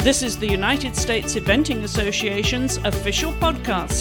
This is the United States Eventing Association's official podcast.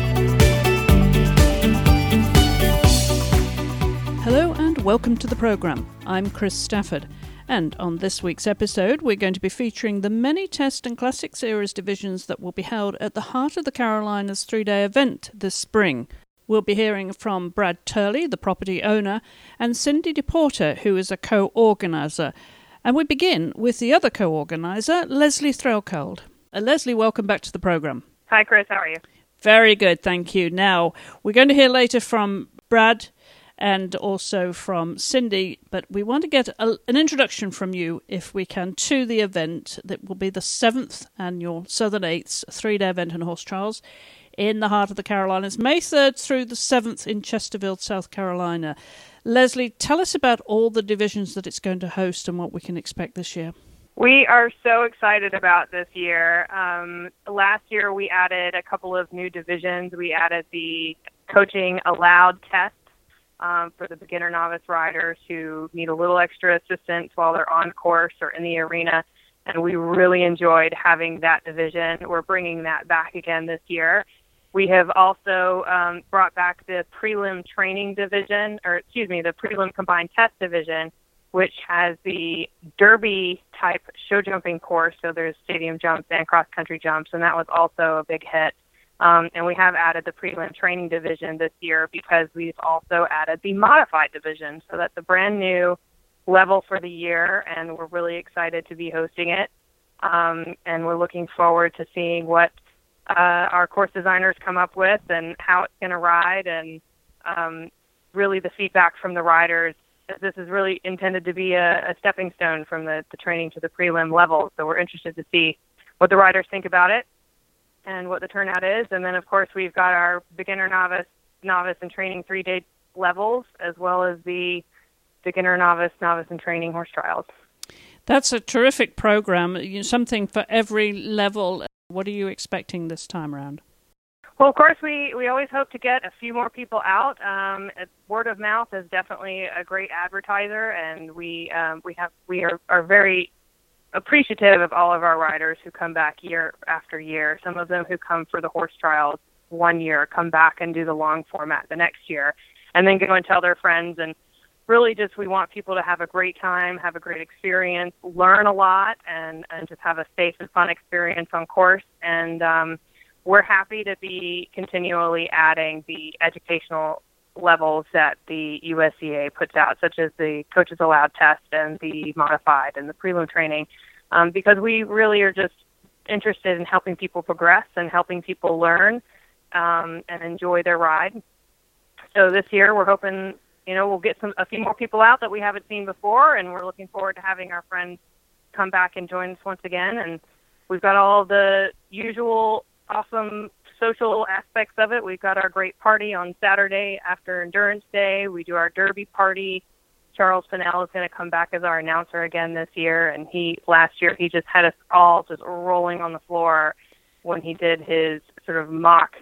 Hello and welcome to the program. I'm Chris Stafford, and on this week's episode we're going to be featuring the many Test and Classic Series divisions that will be held at the Heart of the Carolinas 3-day event this spring. We'll be hearing from Brad Turley, the property owner, and Cindy DePorter, who is a co-organizer. And we begin with the other co-organizer, Leslie Threlkeld. Leslie, welcome back to the program. Hi, Chris. How are you? Very good, thank you. Now, we're going to hear later from Brad and also from Cindy, but we want to get an introduction from you, if we can, to the event that will be the 7th annual Southern Eights 3-day event and horse trials in the Heart of the Carolinas, May 3rd through the 7th in Chesterfield, South Carolina. Leslie, tell us about all the divisions that it's going to host and what we can expect this year. We are so excited about this year. Last year we added a couple of new divisions. We added the Coaching Allowed test for the beginner novice riders who need a little extra assistance while they're on course or in the arena. And we really enjoyed having that division. We're bringing that back again this year. We have also brought back the prelim training division, the prelim combined test division, which has the derby type show jumping course. So there's stadium jumps and cross country jumps, and that was also a big hit. And we have added the prelim training division this year because we've also added the modified division. So that's a brand new level for the year, and we're really excited to be hosting it. And we're looking forward to seeing what our course designers come up with and how it's going to ride, and really the feedback from the riders. This is really intended to be a stepping stone from the training to the prelim level. So we're interested to see what the riders think about it and what the turnout is. And then, of course, we've got our beginner, novice, and training 3-day levels, as well as the beginner, novice, and training horse trials. That's a terrific program. Something for every level. What are you expecting this time around? Well, of course, we always hope to get a few more people out. Word of mouth is definitely a great advertiser, and we are very appreciative of all of our riders who come back year after year. Some of them who come for the horse trials one year come back and do the long format the next year, and then go and tell their friends. And really just we want people to have a great time, have a great experience, learn a lot, and just have a safe and fun experience on course. And we're happy to be continually adding the educational levels that the USEA puts out, such as the Coaches Allowed test and the modified and the prelim training, because we really are just interested in helping people progress and helping people learn and enjoy their ride. So this year we're hoping we'll get a few more people out that we haven't seen before, and we're looking forward to having our friends come back and join us once again. And we've got all the usual awesome social aspects of it. We've got our great party on Saturday after Endurance Day. We do our Derby party. Charles Fennell is going to come back as our announcer again this year, and last year he just had us all just rolling on the floor when he did his sort of mock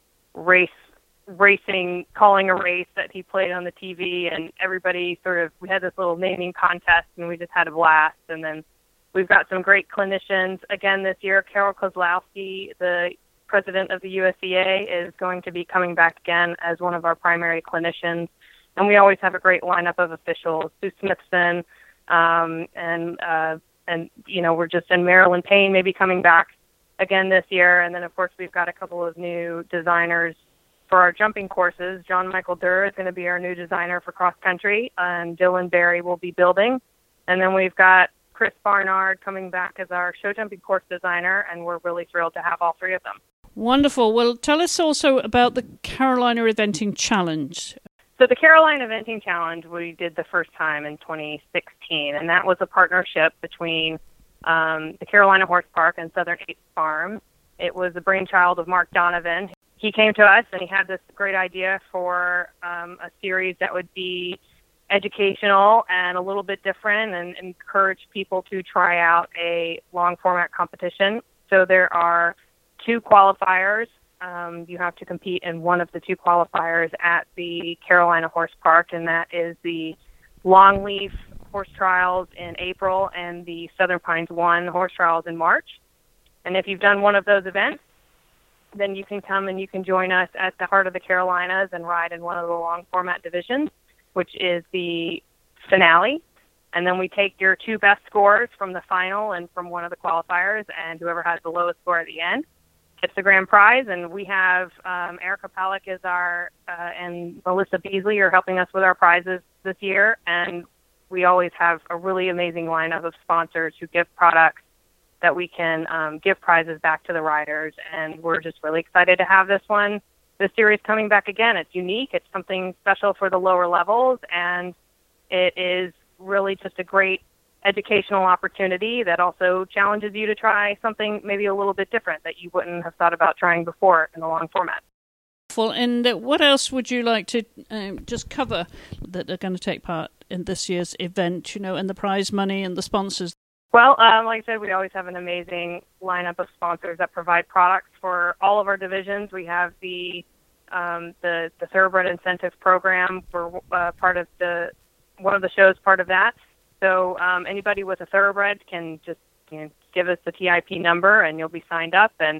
racing, calling a race that he played on the TV, and everybody we had this little naming contest, and we just had a blast. And then we've got some great clinicians again this year. Carol Kozlowski, the president of the USEA, is going to be coming back again as one of our primary clinicians. And we always have a great lineup of officials. Sue Smithson, and we're just in Marilyn Payne maybe coming back again this year. And then of course we've got a couple of new designers for our jumping courses. John Michael Durr is going to be our new designer for cross country, and Dylan Berry will be building. And then we've got Chris Barnard coming back as our show jumping course designer, and we're really thrilled to have all three of them. Wonderful. Well, tell us also about the Carolina Eventing Challenge. So the Carolina Eventing Challenge we did the first time in 2016, and that was a partnership between the Carolina Horse Park and Southern Eights Farm. It was the brainchild of Mark Donovan. He came to us and he had this great idea for a series that would be educational and a little bit different and encourage people to try out a long format competition. So there are 2 qualifiers. You have to compete in one of the 2 qualifiers at the Carolina Horse Park, and that is the Longleaf Horse Trials in April and the Southern Pines 1 Horse Trials in March. And if you've done one of those events, then you can come and you can join us at the Heart of the Carolinas and ride in one of the long format divisions, which is the finale. And then we take your 2 best scores from the final and from one of the qualifiers, and whoever has the lowest score at the end gets the grand prize. And we have Erica Pellick is our and Melissa Beasley are helping us with our prizes this year. And we always have a really amazing lineup of sponsors who give products that we can give prizes back to the riders. And we're just really excited to have this series coming back again. It's unique. It's something special for the lower levels, and it is really just a great educational opportunity that also challenges you to try something maybe a little bit different that you wouldn't have thought about trying before in the long format. And what else would you like to just cover that are going to take part in this year's event, and the prize money and the sponsors? Well, like I said, we always have an amazing lineup of sponsors that provide products for all of our divisions. We have the Thoroughbred Incentive Program for part of one of the shows, part of that. So anybody with a Thoroughbred can just give us the TIP number, and you'll be signed up. And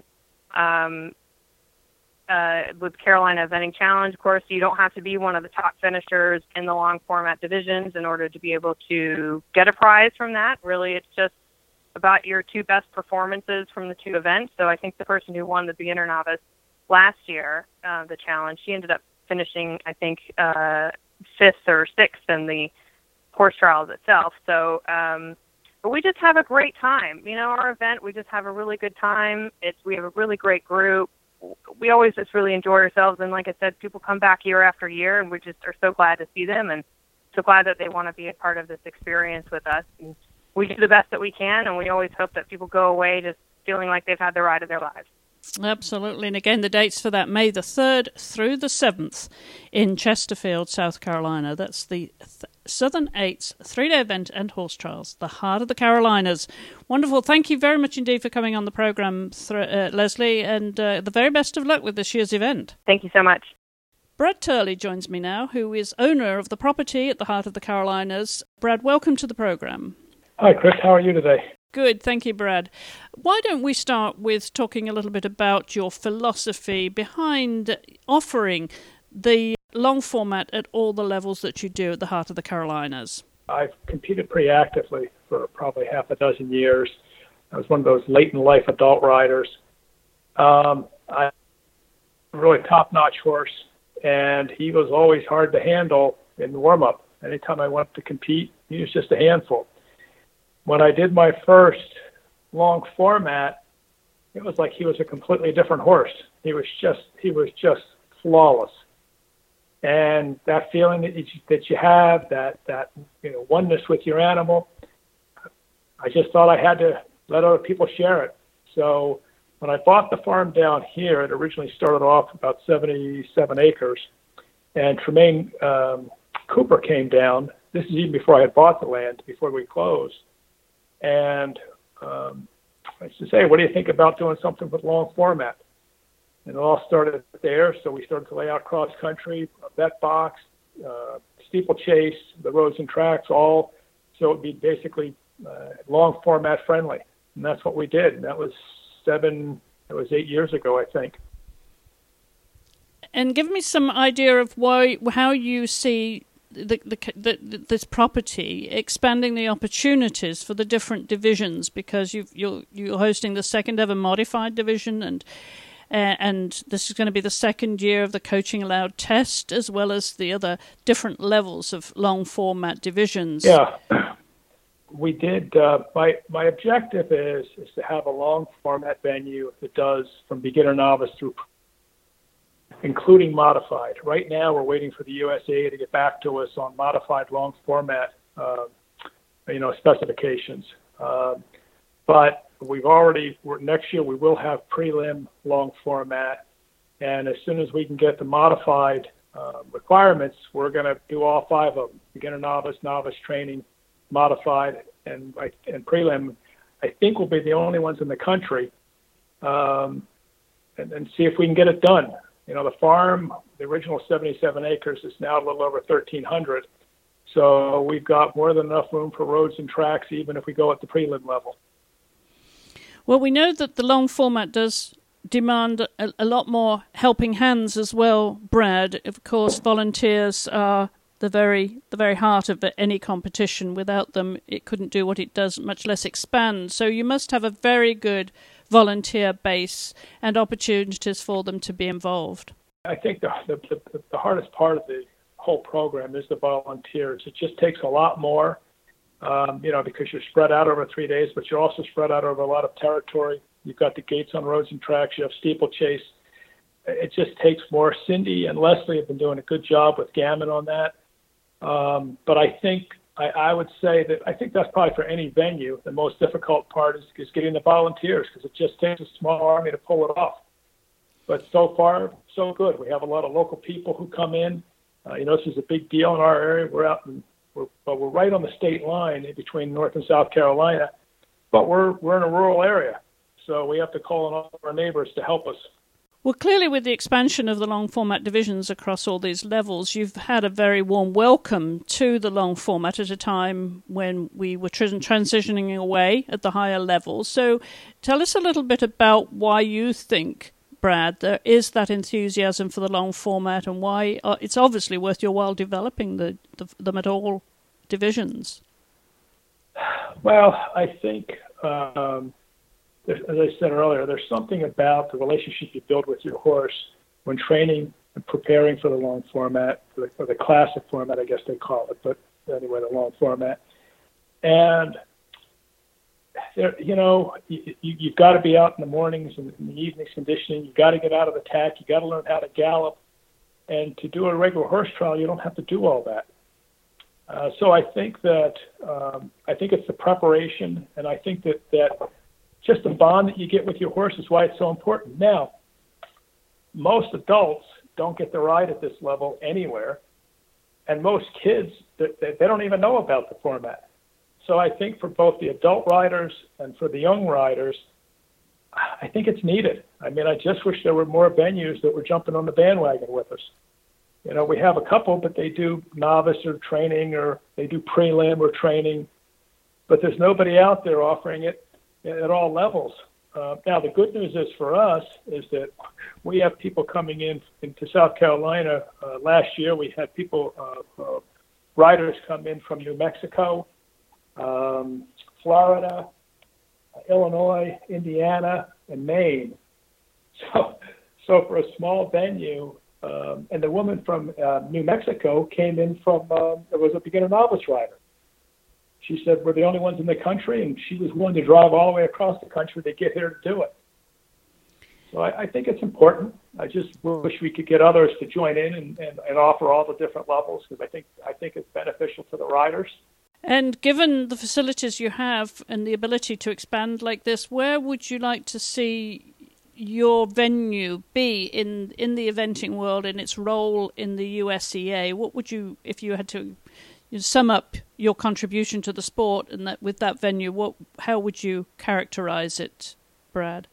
with Carolina Eventing Challenge, of course, you don't have to be one of the top finishers in the long format divisions in order to be able to get a prize from that. Really, it's just about your 2 best performances from the 2 events. So I think the person who won the beginner novice last year, the challenge, she ended up finishing, I think, 5th or 6th in the horse trials itself. So, but we just have a great time. Our event, we just have a really good time. We have a really great group. We always just really enjoy ourselves. And like I said, people come back year after year, and we just are so glad to see them and so glad that they want to be a part of this experience with us. And we do the best that we can, and we always hope that people go away just feeling like they've had the ride of their lives. Absolutely. And again, the dates for that, May the 3rd through the 7th in Chesterfield, South Carolina. That's the Southern Eights 3-day event and horse trials, the Heart of the Carolinas. Wonderful. Thank you very much indeed for coming on the program, Leslie, and the very best of luck with this year's event. Thank you so much. Brad Turley joins me now, who is owner of the property at the Heart of the Carolinas. Brad, welcome to the program. Hi, Chris. How are you today? Good, thank you, Brad. Why don't we start with talking a little bit about your philosophy behind offering the long format at all the levels that you do at the Heart of the Carolinas? I've competed pretty actively for probably half a dozen years. I was one of those late-in-life adult riders. I'm a really top-notch horse, and he was always hard to handle in the warm-up. Anytime I went to compete, he was just a handful. When I did my first long format, it was like he was a completely different horse. He was just flawless. And that feeling that you have, that oneness with your animal, I just thought I had to let other people share it. So when I bought the farm down here, it originally started off about 77 acres. And Tremaine Cooper came down. This is even before I had bought the land, before we closed. And I said, hey, what do you think about doing something with long format? And it all started there. So we started to lay out cross country, a vet box, steeplechase, the roads and tracks, all. So it would be basically long format friendly. And that's what we did. And that was 8 years ago, I think. And give me some idea of how you see this property expanding the opportunities for the different divisions, because you're hosting the second ever modified division, and this is going to be the second year of the Coaching Aloud test, as well as the other different levels of long format divisions. Yeah, we did. My objective is to have a long format venue that does from beginner novice through, including modified. Right now, we're waiting for the USA to get back to us on modified long format, specifications. But next year we will have prelim long format, and as soon as we can get the modified requirements, we're going to do all 5 of them: beginner, novice training, modified, and prelim. I think we'll be the only ones in the country, and see if we can get it done. The farm, the original 77 acres, is now a little over 1,300. So we've got more than enough room for roads and tracks, even if we go at the prelim level. Well, we know that the long format does demand a lot more helping hands as well, Brad. Of course, volunteers are the very heart of any competition. Without them, it couldn't do what it does, much less expand. So you must have a very good volunteer base and opportunities for them to be involved. I think the hardest part of the whole program is the volunteers. It just takes a lot more, because you're spread out over 3 days, but you're also spread out over a lot of territory. You've got the gates on roads and tracks. You have steeplechase. It just takes more. Cindy and Leslie have been doing a good job with Gammon on that. But I think I would say that I think that's probably for any venue. The most difficult part is getting the volunteers, because it just takes a small army to pull it off. But so far, so good. We have a lot of local people who come in. This is a big deal in our area. We're right on the state line in between North and South Carolina, but we're in a rural area, so we have to call on all of our neighbors to help us. Well, clearly with the expansion of the long format divisions across all these levels, you've had a very warm welcome to the long format at a time when we were transitioning away at the higher levels. So tell us a little bit about why you think, Brad, there is that enthusiasm for the long format, and why it's obviously worth your while developing them at all divisions. Well, I think, as I said earlier, there's something about the relationship you build with your horse when training and preparing for the long format, or the classic format, I guess they call it, but anyway, the long format. And you've got to be out in the mornings and in the evenings conditioning. You've got to get out of the tack. You've got to learn how to gallop. And to do a regular horse trial, you don't have to do all that. So I think that it's the preparation, and I think that just the bond that you get with your horse is why it's so important. Now, most adults don't get to ride at this level anywhere, and most kids, they don't even know about the format. So I think for both the adult riders and for the young riders, I think it's needed. I mean, I just wish there were more venues that were jumping on the bandwagon with us. We have a couple, but they do novice or training, or they do prelim or training, but there's nobody out there offering it at all levels. Now, the good news is for us is that we have people coming into South Carolina. Last year, we had riders come in from New Mexico, Florida, Illinois, Indiana, and Maine. So for a small venue, and the woman from New Mexico came in from, it was a beginner novice rider. She said, we're the only ones in the country, and she was willing to drive all the way across the country to get here to do it. So I think it's important. I just wish we could get others to join in and offer all the different levels, because I think it's beneficial to the riders. And given the facilities you have and the ability to expand like this, where would you like to see your venue be in the eventing world, in its role in the USEA? What would you, if you had to sum up your contribution to the sport and that with that venue, how would you characterize it, Brad?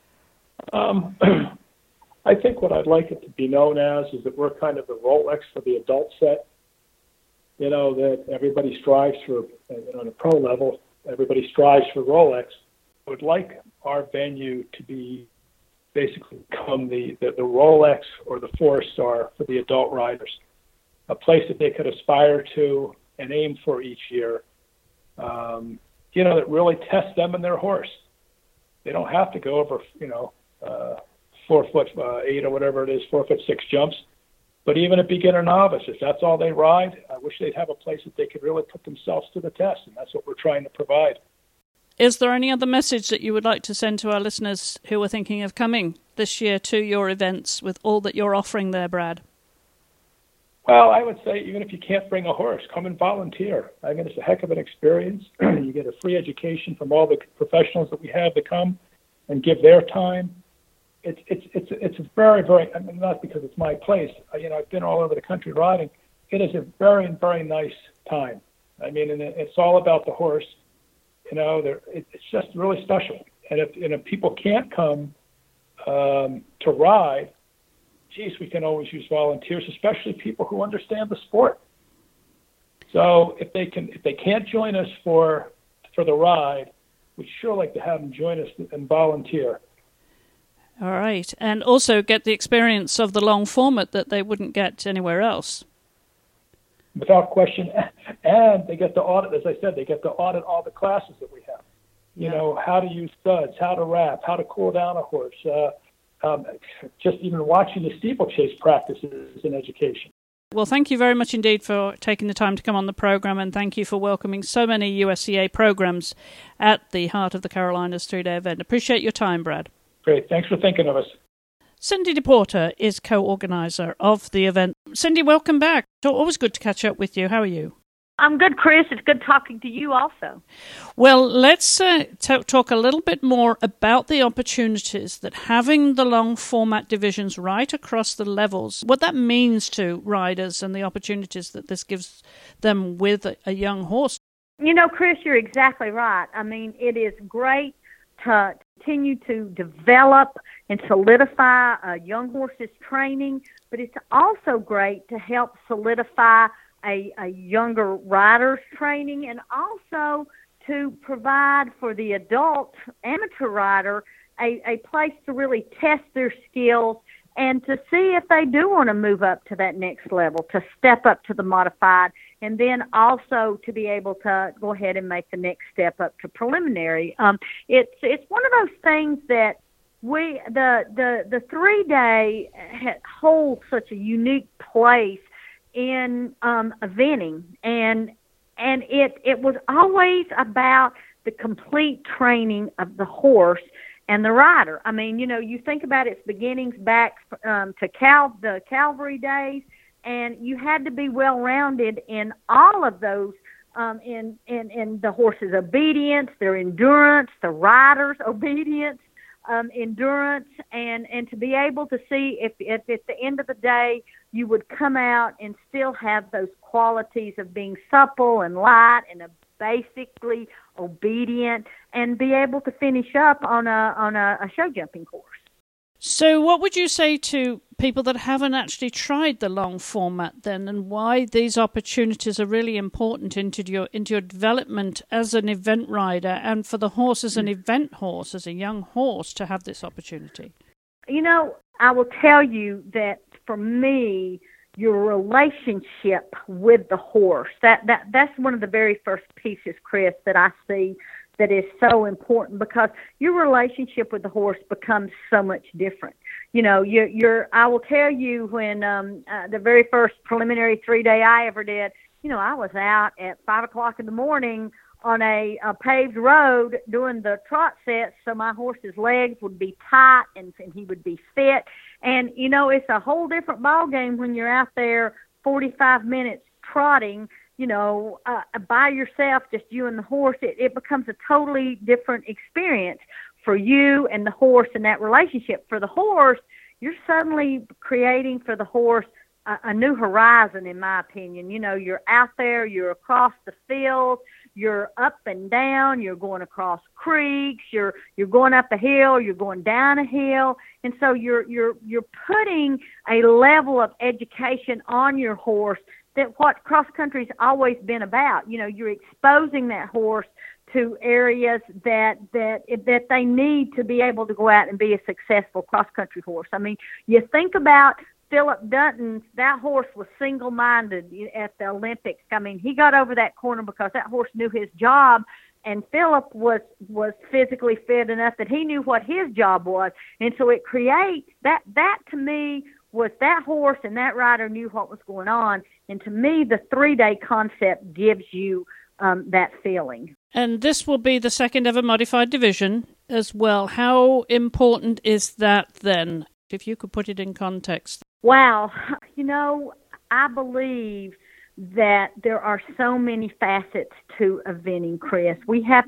I think what I'd like it to be known as is that we're kind of the Rolex for the adult set. That everybody strives for, on a pro level, everybody strives for Rolex. I would like our venue to be basically become the Rolex or the 4-star for the adult riders, a place that they could aspire to and aim for each year, that really tests them and their horse. They don't have to go over, 4'8" or whatever it is, 4'6" jumps. But even a beginner novice, if that's all they ride, I wish they'd have a place that they could really put themselves to the test, and that's what we're trying to provide. Is there any other message that you would like to send to our listeners who are thinking of coming this year to your events with all that you're offering there, Brad? Well, I would say even if you can't bring a horse, come and volunteer. I mean, it's a heck of an experience. You get a free education from all the professionals that we have to come and give their time. It's a very, very, I mean, not because it's my place. I've been all over the country riding. It is a very, very nice time. I mean, and it's all about the horse. It's just really special. And if people can't come to ride, geez, we can always use volunteers, especially people who understand the sport. So if they can't join us for the ride, we'd sure like to have them join us and volunteer. All right. And also get the experience of the long format that they wouldn't get anywhere else. Without question. And they get to audit, as I said, they get to audit all the classes that we have. You know, how to use studs, how to wrap, how to cool down a horse. Just even watching the steeplechase practices in education. Well, thank you very much indeed for taking the time to come on the program, and thank you for welcoming so many USCA programs at the Heart of the Carolinas 3-day event. Appreciate your time, Brad. Great. Thanks for thinking of us. Cindy DePorter is co-organizer of the event. Cindy, welcome back. It's always good to catch up with you. How are you? I'm good, Chris. It's good talking to you also. Well, let's talk a little bit more about the opportunities that having the long format divisions right across the levels, what that means to riders and the opportunities that this gives them with a young horse. You know, Chris, you're exactly right. I mean, it is great to continue to develop and solidify a young horse's training, but it's also great to help solidify a younger rider's training, and also to provide for the adult amateur rider a place to really test their skills and to see if they do want to move up to that next level, to step up to the modified, and then also to be able to go ahead and make the next step up to preliminary. It's one of those things that the 3-day holds such a unique place in eventing, and it was always about the complete training of the horse and the rider. I mean, you know, you think about its beginnings back to the cavalry days, and you had to be well-rounded in all of those, in the horse's obedience, their endurance, the rider's obedience, endurance, and to be able to see if at the end of the day you would come out and still have those qualities of being supple and light and basically obedient, and be able to finish up on a show jumping course. So what would you say to people that haven't actually tried the long format then, and why these opportunities are really important into your development as an event rider, and for the horse as an event horse, as a young horse, to have this opportunity? You know, I will tell you that for me, your relationship with the horse, that's one of the very first pieces, Chris, that I see that is so important, because your relationship with the horse becomes so much different. You know, I will tell you, when the very first preliminary 3-day I ever did, you know, I was out at 5 o'clock in the morning on a paved road doing the trot sets, so my horse's legs would be tight and he would be fit. And, you know, it's a whole different ball game when you're out there 45 minutes trotting, you know, by yourself, just you and the horse. It becomes a totally different experience for you and the horse, and that relationship. For the horse, you're suddenly creating for the horse a new horizon, in my opinion. You know, you're out there, you're across the field, you're up and down, you're going across creeks, you're going up a hill, you're going down a hill, and so you're putting a level of education on your horse that what cross country's always been about. You know, you're exposing that horse to areas that they need to be able to go out and be a successful cross country horse. I mean, you think about Philip Dutton, that horse was single-minded at the Olympics. I mean, he got over that corner because that horse knew his job, and Philip was physically fit enough that he knew what his job was. And so it creates that to me was that horse and that rider knew what was going on. And to me, the 3-day concept gives you that feeling. And this will be the second ever modified division as well. How important is that then, if you could put it in context? Wow. You know, I believe that there are so many facets to eventing, Chris. We have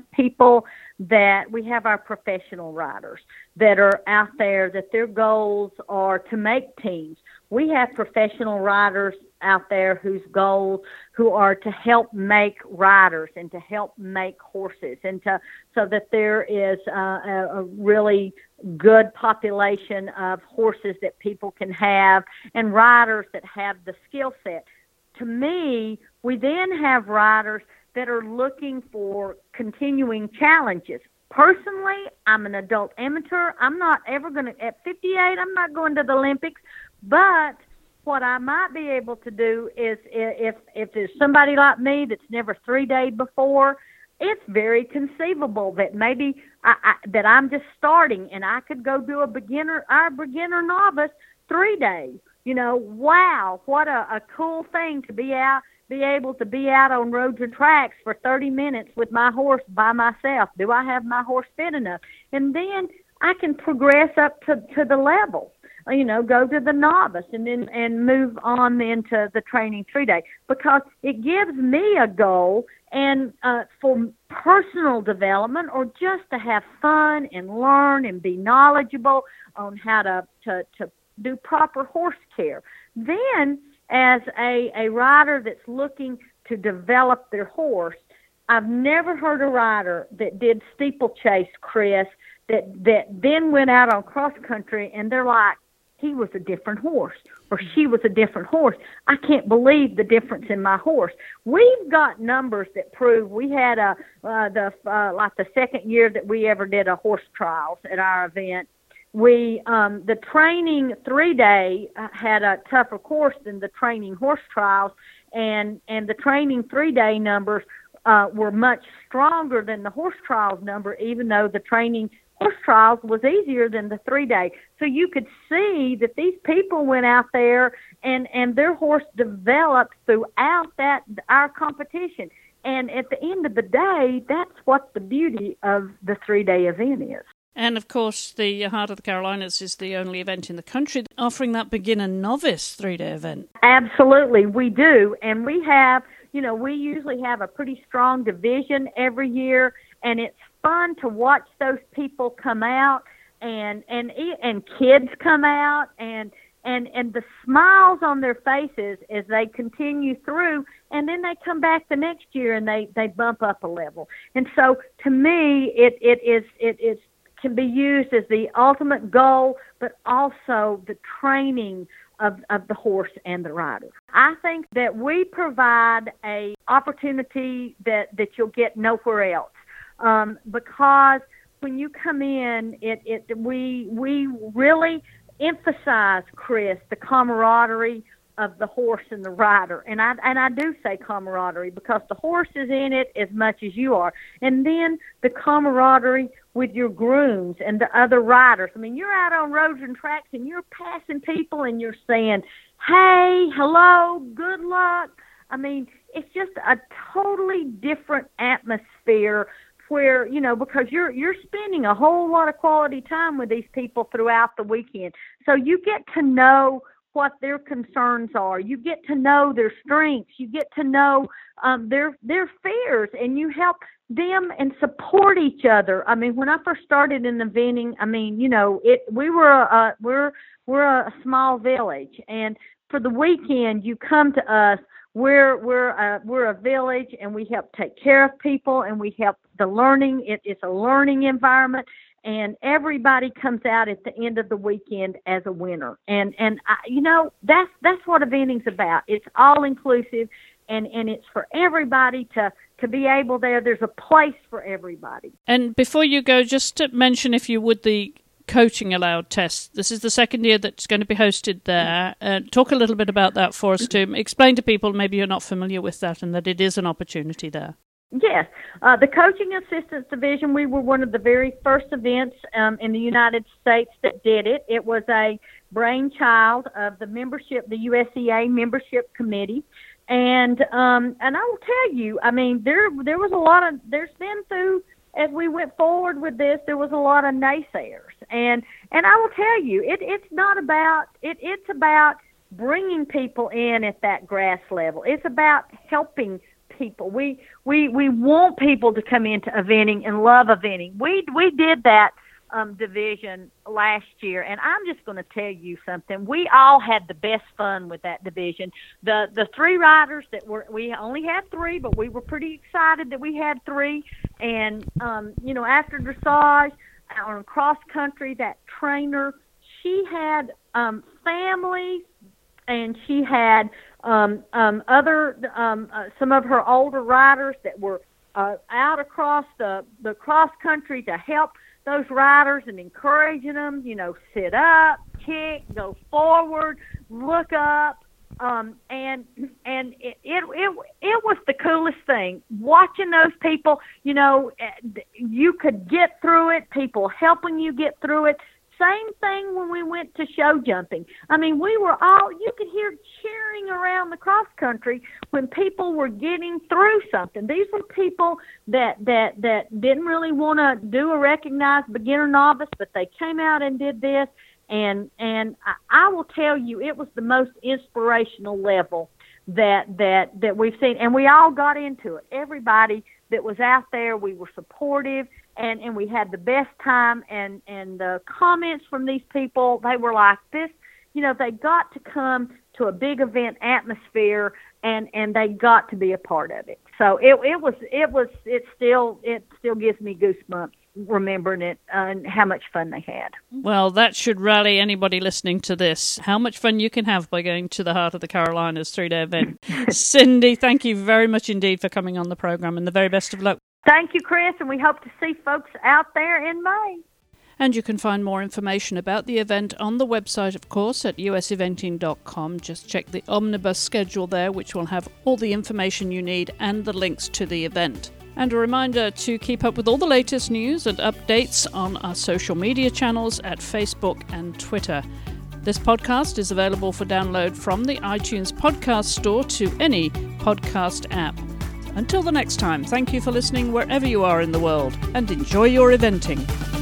we have our professional riders that are out there, that their goals are to make teams. We have professional riders out there who are to help make riders and to help make horses, and so that there is a really good population of horses that people can have, and riders that have the skill set. To me, we then have riders that are looking for continuing challenges. personally, I'm an adult amateur. I'm not ever going to, at 58, I'm not going to the Olympics. But what I might be able to do is if there's somebody like me that's never 3-dayed before, it's very conceivable that maybe that I'm just starting and I could go do a beginner novice 3 days. Wow, what a cool thing to be able to be out on roads and tracks for 30 minutes with my horse by myself. Do I have my horse fit enough? And then I can progress up to the level. Go to the novice and move on then to the training 3-day, because it gives me a goal and for personal development, or just to have fun and learn and be knowledgeable on how to do proper horse care. Then, as a rider that's looking to develop their horse, I've never heard a rider that did steeplechase, Chris, that then went out on cross country and they're like, he was a different horse or she was a different horse. I can't believe the difference in my horse. We've got numbers that prove. We had the second year that we ever did a horse trials at our event. The training 3-day had a tougher course than the training horse trials, and the training 3-day numbers were much stronger than the horse trials number, even though the training horse trials was easier than the 3-day. So you could see that these people went out there and their horse developed throughout our competition. And at the end of the day, that's what the beauty of the 3-day event is. And, of course, the Heart of the Carolinas is the only event in the country offering that beginner-novice 3-day event. Absolutely, we do. And we have, we usually have a pretty strong division every year, and it's fun to watch those people come out and kids come out and the smiles on their faces as they continue through, and then they come back the next year and they bump up a level. And so to me, it can be used as the ultimate goal, but also the training of the horse and the rider. I think that we provide a opportunity that you'll get nowhere else, because when you come in, we really emphasize, Chris, the camaraderie of the horse and the rider. And I do say camaraderie because the horse is in it as much as you are. And then the camaraderie with your grooms and the other riders. I mean, you're out on roads and tracks and you're passing people and you're saying, hey, hello, good luck. I mean, it's just a totally different atmosphere where, because you're spending a whole lot of quality time with these people throughout the weekend. So you get to know what their concerns are. You get to know their strengths. You get to know their fears, and you help them and support each other. I mean, when I first started in eventing, we're a small village, and for the weekend you come to us. We're a village, and we help take care of people, and we help the learning. It's a learning environment, and everybody comes out at the end of the weekend as a winner. And that's what eventing's about. It's all inclusive, and it's for everybody to be able there. There's a place for everybody. And before you go, just to mention, if you would, the Coaching Aloud test. This is the second year that's going to be hosted there. Talk a little bit about that for us, too. Explain to people maybe you're not familiar with that and that it is an opportunity there. Yes. The Coaching Assistance Division, we were one of the very first events in the United States that did it. It was a brainchild of the membership, the USEA membership committee. And I will tell you, I mean, there's been through, as we went forward with this, there was a lot of naysayers. And I will tell you, it's about bringing people in at that grass level. It's about helping people. We want people to come into eventing and love eventing. We did that division last year, and I'm just going to tell you something. We all had the best fun with that division. The 3 riders we only had 3, but we were pretty excited that we had 3. And after dressage on cross country, that trainer, she had families, and she had some of her older riders that were out across the cross country to help those riders and encouraging them, sit up, kick, go forward, look up. And it was the coolest thing watching those people. You could get through it, people helping you get through it. Same thing when we went to show jumping. I mean, you could hear cheering around the cross country when people were getting through something. These were people that didn't really want to do a recognized beginner novice, but they came out and did this. And I will tell you, it was the most inspirational level that we've seen, and we all got into it. Everybody that was out there, we were supportive, and we had the best time. And the comments from these people, they were like this. They got to come to a big event atmosphere, and they got to be a part of it. So it still gives me goosebumps remembering it and how much fun they had. Well, that should rally anybody listening to this. How much fun you can have by going to the Heart of the Carolinas 3-day event. Cindy, thank you very much indeed for coming on the program, and the very best of luck. Thank you, Chris, and we hope to see folks out there in May. And you can find more information about the event on the website, of course, at useventing.com. Just check the omnibus schedule there, which will have all the information you need and the links to the event. And a reminder to keep up with all the latest news and updates on our social media channels at Facebook and Twitter. This podcast is available for download from the iTunes podcast store to any podcast app. Until the next time, thank you for listening wherever you are in the world, and enjoy your eventing.